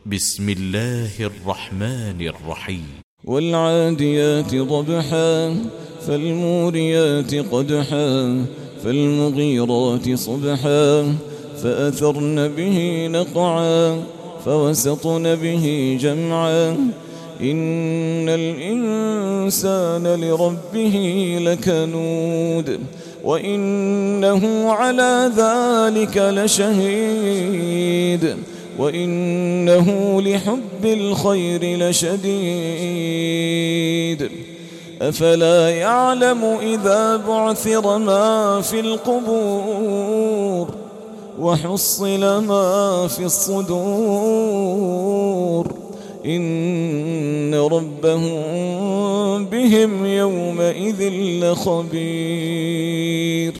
بسم الله الرحمن الرحيم والعاديات ضبحا فالموريات قدحا فالمغيرات صبحا فأثرن به نقعا فوسطن به جمعا إن الإنسان لربه لكنود وإنه على ذلك لشهيد وإنه لحب الخير لشديد أفلا يعلم إذا بعثر ما في القبور وحصل ما في الصدور إن ربهم بهم يومئذ لخبير.